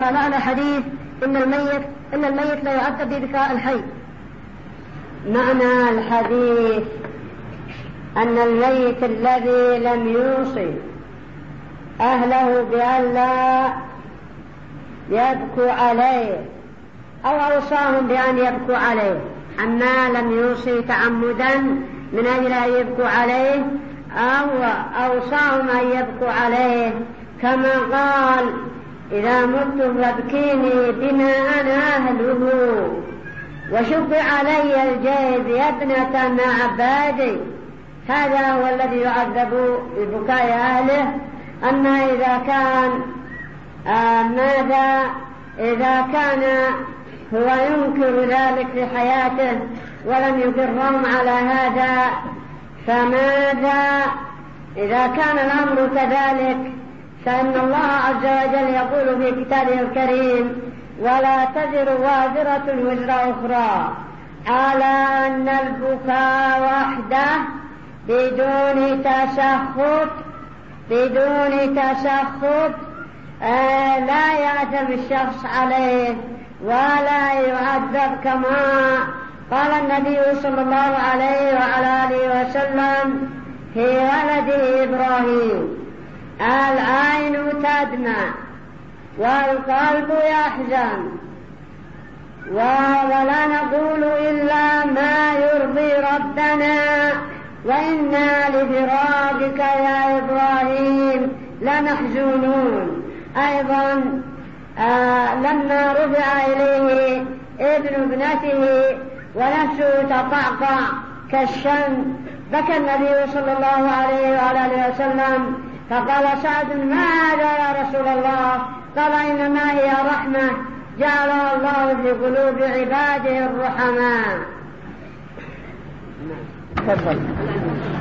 على حديث إن الميت لا يعذب ببكاء الحي. معنى الحديث أن الميت الذي لم يوصي أهله بأن لا يبكوا عليه أو أوصاهم بأن يبكوا عليه، أما لم يوصي تعمدا من أجل أن يبكوا عليه أو أوصاهم أن يبكوا عليه، كما قال إذا مت فابكيني بما أنا أهله وشب علي الجيب يا ابنة عبادي. هذا هو الذي يعذب ببكاء أهله. أما إذا كان هو ينكر ذلك في حياته ولم يقرهم على هذا، فماذا إذا كان الأمر كذلك؟ فإن الله عز وجل يقول في كتابه الكريم: ولا تزر وازرة وزر أخرى، على أن البكاء وحده بدون تسخط لا يأثم الشخص عليه ولا يعذب، كما قال النبي صلى الله عليه وعلى آله وسلم في ولده إبراهيم: العين تدمع والقلب يحزن ولا نقول إلا ما يرضي ربنا وإنا لفراقك يا إبراهيم لمحزونون. أيضا لما رفع إليه ابن ابنته ونفسه تقعقع كالشمس بكى النبي صلى الله عليه وعلى آله وسلم، فقال سعد: ما هذا يا رسول الله؟ قال: إنما هي رحمة جعلها الله في قلوب عباده الرحماء.